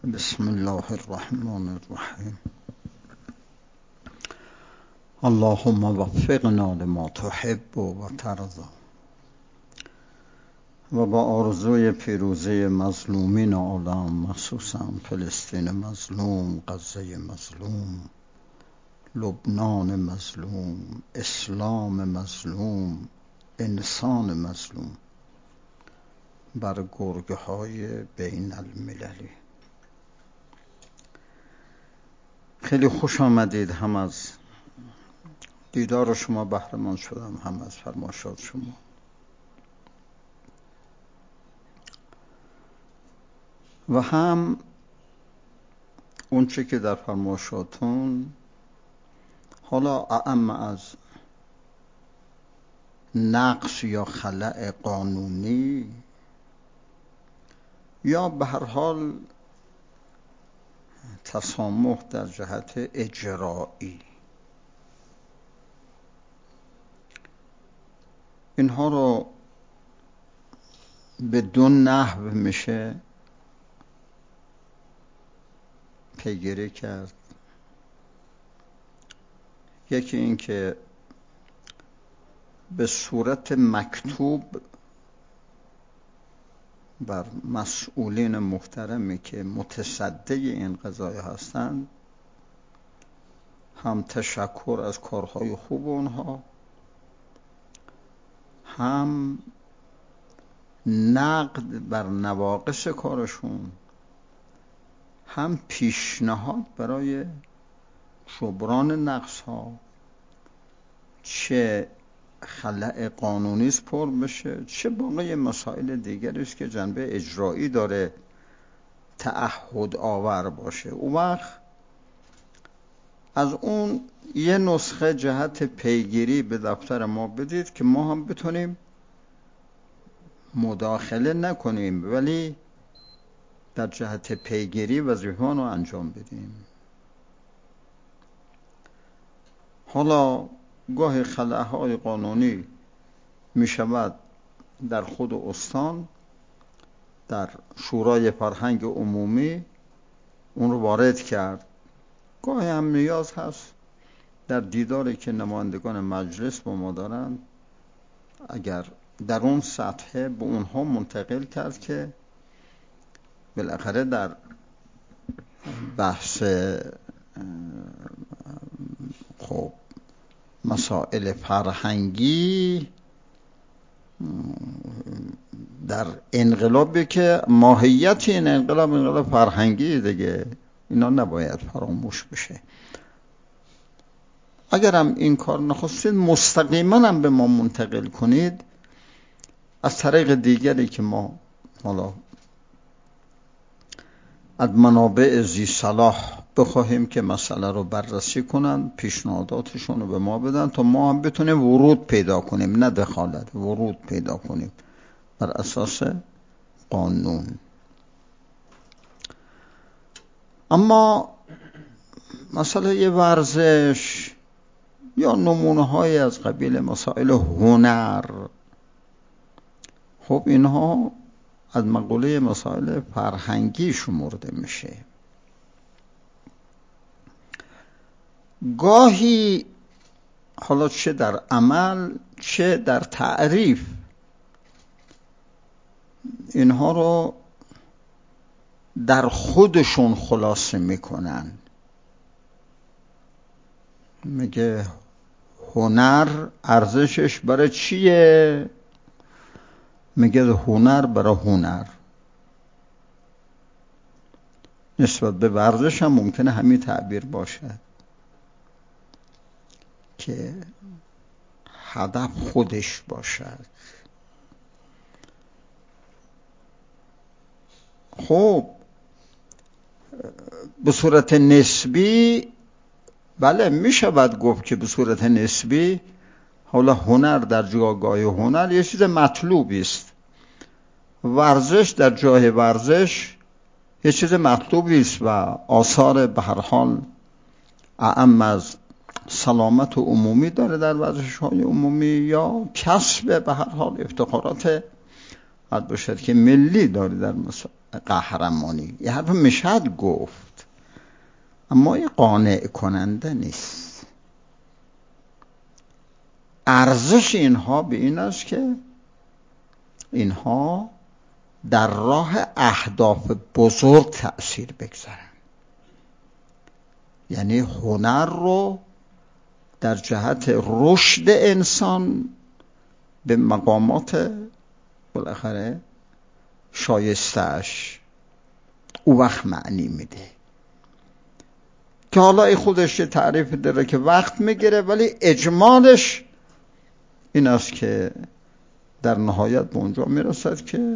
بسم الله الرحمن الرحیم. اللهم وفقنا لما تحب و ترضى. و با آرزوی پیروزی مظلومین عالم، مخصوصا فلسطین مظلوم، غزه مظلوم، لبنان مظلوم، اسلام مظلوم، انسان مظلوم، بر گرگه های بین المللی. خیلی خوش آمدید. هم از دیدار شما بهره‌مند شدم، هم از فرمایشات شما. و هم اون چه که در فرمایشاتون حالا اعم از نقص یا خلأ قانونی یا به هر حال تسامح در جهت اجرایی، اینها رو به دو نحو میشه پیگیری کرد. یکی این که به صورت مکتوب بر مسئولین محترمی که متصدی این قضایه هستند هم تشکر از کارهای خوب اونها، هم نقد بر نواقص کارشون، هم پیشنهاد برای جبران نقص ها، چه خلأ قانونی است پر بشه، چه باقی مسائل دیگری است که جنبه اجرایی داره تعهد آور باشه. اون وقت از اون یه نسخه جهت پیگیری به دفتر ما بدید که ما هم بتونیم مداخله نکنیم ولی در جهت پیگیری وظیفه‌مون رو انجام بدیم. حالا گاه خلأهای قانونی می شود در خود استان، در شورای فرهنگ عمومی اون رو وارد کرد. گاهی هم نیاز هست در دیداری که نمایندگان مجلس با ما دارند، اگر در اون سطح به اونها منتقل کرد که بالاخره در بحث خب مسائل فرهنگی در انقلابی که ماهیت این انقلاب فرهنگی دیگه، اینا نباید فراموش بشه. اگرم این کار نخواستید مستقیما هم به ما منتقل کنید از طریق دیگری که ما حالا از منابع ذی صلاح بخواهیم که مسئله رو بررسی کنن، پیشنهاداتشون رو به ما بدن تا ما هم بتونیم ورود پیدا کنیم، نه دخالت، ورود پیدا کنیم بر اساس قانون. اما مسئله ورزش یا نمونه های از قبیل مسائل هنر، خب اینها از مقوله مسائل فرهنگی شمرده میشه. گاهی حالا چه در عمل چه در تعریف اینها رو در خودشون خلاصه میکنن. میگه هنر ارزشش برای چیه؟ میگه هنر برای هنر. نسبت به ورزش هم ممکنه همین تعبیر باشه که هدف خودش باشد. خب به صورت نسبی بله میشود گفت که به صورت نسبی حالا هنر در جایگاه هنر یه چیز مطلوبی است، ورزش در جای ورزش یه چیز مطلوبی است و آثار به هر حال اعم از سلامت عمومی داره در ورزش‌های عمومی یا کسب به هر حال افتخارات بشد که ملی داره در قهرمانی. یه حرف میشد گفت، اما این قانع کننده نیست. ارزش اینها به این است که اینها در راه اهداف بزرگ تأثیر بگذارن. یعنی هنر رو در جهت رشد انسان به مقامات بالاخره شایسته‌اش او وقت معنی میده، که حالا ای خودش یه تعریف داره که وقت میگیره، ولی اجمالش این است که در نهایت به اونجا میرسد که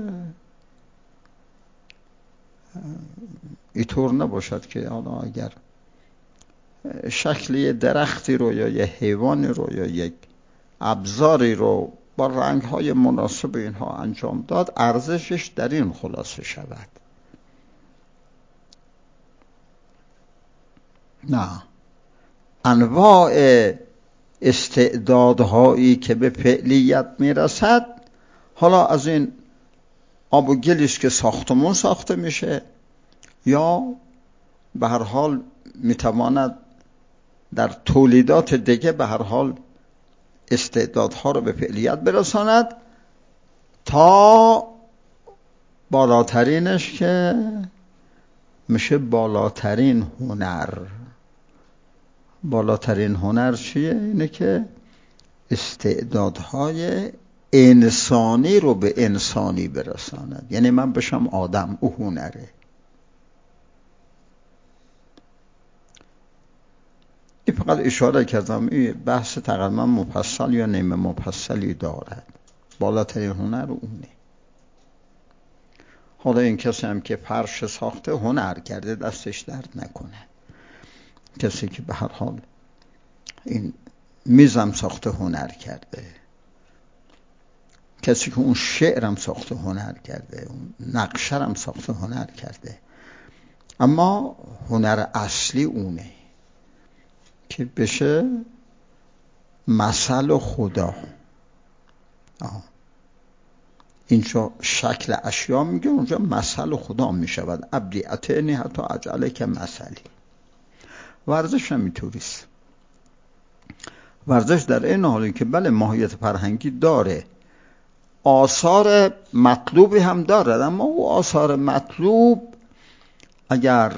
اینطور نباشد که حالا اگر شکل یه درختی رو یا یه حیوانی رو یا یک ابزاری رو با رنگ‌های مناسب اینها انجام داد، ارزشش در این خلاصه شود. نه، انواع استعدادهایی که به فعلیت میرسد، حالا از این آب و گلیست که ساختمون ساخته میشه، یا به هر حال میتواند در تولیدات دیگه به هر حال استعدادها رو به فعلیت برساند، تا بالاترینش که میشه بالاترین هنر. بالاترین هنر چیه؟ اینه که استعدادهای انسانی رو به انسانی برساند. یعنی من بشم آدم، او هنره. این فقط اشاره کردم، این بحث تقریبا مفصل یا نیمه مفصلی دارد. بالاترین هنر اونه. حالا این کسی هم که فرش ساخته هنر کرده، دستش درد نکنه. کسی که به هر حال این میزم ساخته هنر کرده، کسی که اون شعرم ساخته هنر کرده، اون نقشرم ساخته هنر کرده. اما هنر اصلی اونه که بشه مثل خدا. اینجا شکل اشیا میگه، اونجا مثل خدا میشود. عبدی اتعنی حتی اجعله که مثلی. ورزش هم اینطوریست. ورزش در این حالی که بله ماهیت فرهنگی داره، آثار مطلوبی هم دارد، اما او آثار مطلوب اگر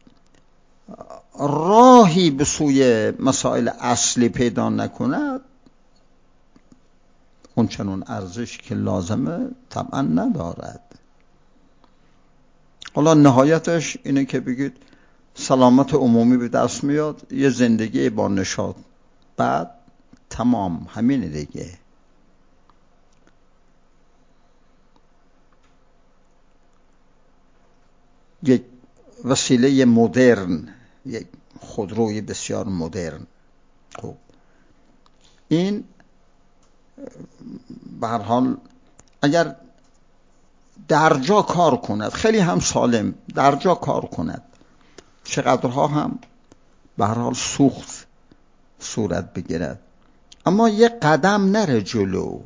راهی به سوی مسائل اصلی پیدا نکند، اون چنون ارزش که لازمه طبعا ندارد. حالا نهایتش اینه که بگید سلامت عمومی به دست میاد، یه زندگی با نشاط، بعد تمام، همینه دیگه. یک وسیله مدرن، یک خودروی بسیار مدرن، خب این به هر حال اگر در جا کار کند، خیلی هم سالم در جا کار کند، چقدرها هم به هر حال سوخت صورت بگیرد، اما یک قدم نره جلو،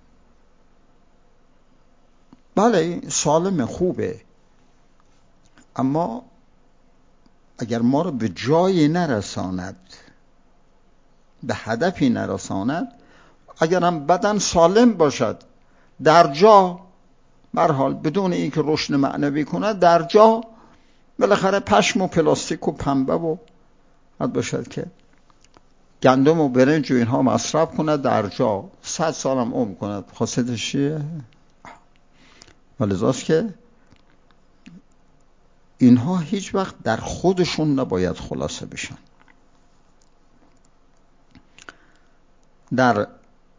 بله سالم خوبه، اما اگر ما رو به جایی نرساند، به هدفی نرساند، اگر هم بدن سالم باشد، در جا به هر حال بدون اینکه رشد معنوی کند، در جا بالاخره پشم و پلاستیک و پنبه و حد باشد که گندم و برنج و اینها مصرف کند، در جا 100 سال هم عمر کند، خاصیتش چیه؟ ولذاست که اینها هیچ وقت در خودشون نباید خلاصه بشن. در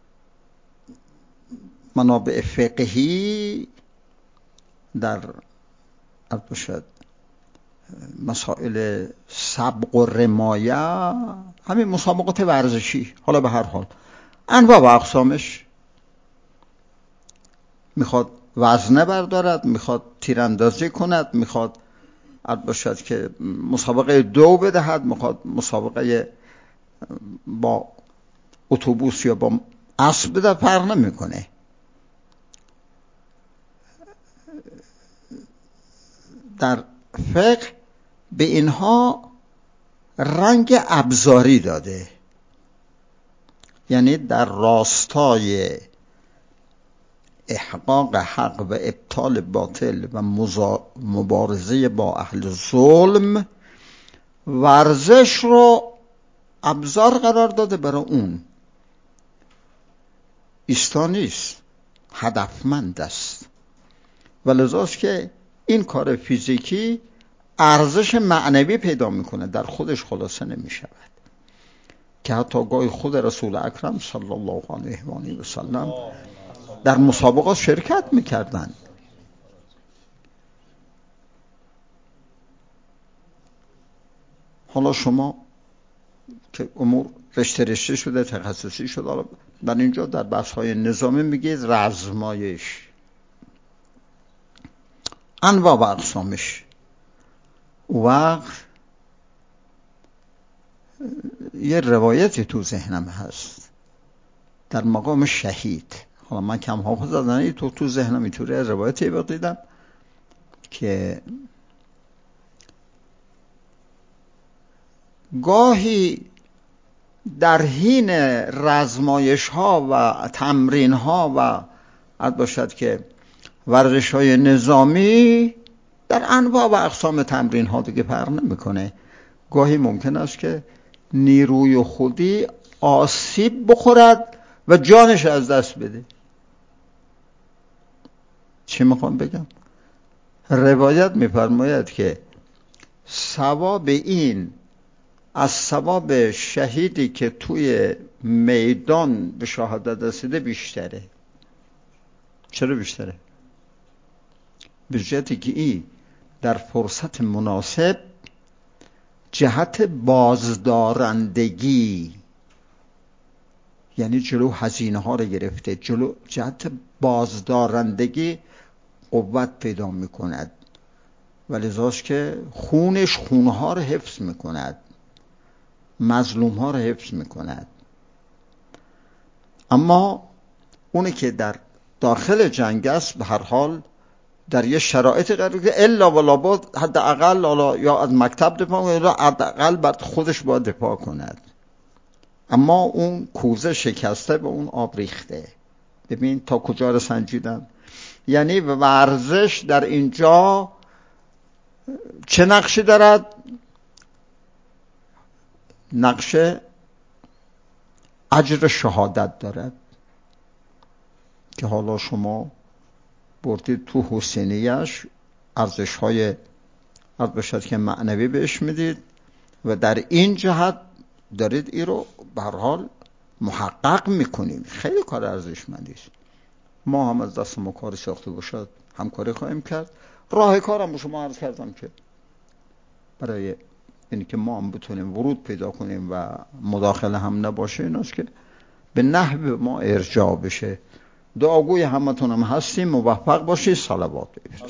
منابع فقهی، در باشد مسائل سبق و رمایه، همین مسابقات ورزشی، حالا به هر حال انواع و اقسامش، میخواد وزنه بردارد، میخواد تیراندازی کند، میخواد باشد که مسابقه دو بدهد، میخواد مسابقه با اتوبوس یا با اسب بده، فرق نمیکنه. در فقه به اینها رنگ ابزاری داده، یعنی در راستای احقاق حق و ابطال باطل و مبارزه با اهل ظلم ورزش رو ابزار قرار داده. برای اون ایستا نیست، هدفمند است و لذاست که این کار فیزیکی ارزش معنوی پیدا میکنه، در خودش خلاصه نمیشود، که حتی گاهی خود رسول اکرم صلی الله علیه و آله و سلم در مسابقات شرکت میکردن. حالا شما که امور رشته شده، تخصصی شده، حالا در اینجا در بحث های نظامی میگید رزمایش، انواع و اقسامش. وقت یه روایتی تو ذهنم هست در مقام شهید، حالا من کم حافظ دادنی تو ذهنم اینطوری روایتی دیدم که گاهی در حین رزمایش ها و تمرین ها و عرض باشد که ورزش های نظامی در انواع و اقسام تمرین ها دیگه فرق نمیکنه، گاهی ممکن است که نیروی خودی آسیب بخورد و جانش از دست بده. چی میخوام بگم؟ روایت میفرماید که ثواب این از ثواب شهیدی که توی میدان به شهادت رسیده بیشتره. چرا بیشتره؟ به جهتی که این در فرصت مناسب جهت بازدارندگی، یعنی جلو هزینه ها رو گرفته، جلو جهت بازدارندگی قوت پیدا میکند و لذاست که خونش خونها رو حفظ میکند، مظلوم ها رو حفظ میکند. اما اونی که در داخل جنگ است به هر حال در یه شرایطی قرار که الا و لابد حداقل یا از مکتب دفاع کنه یا حداقل بعد خودش باید دفاع کند. اما اون کوزه شکسته به اون آب ریخته. ببین تا کجا رو سنجیدن. یعنی ورزش در اینجا چه نقشی دارد؟ نقش اجر شهادت دارد که حالا شما بردید تو حسینیش ارزش‌های عرض باشد که معنوی بهش میدید و در این جهت دارید این رو به هر حال محقق میکنیم. خیلی کار ارزشمندی است. ما هم از دست ما کار ساخته باشد همکاری خواهیم کرد. راه کارم به شما عرض کردم که برای اینی که ما هم بتونیم ورود پیدا کنیم و مداخله هم نباشه این است که به نحو ما ارجاع بشه. دعاگوی همتون هم هستیم. موفق باشید. صلوات بفرستید.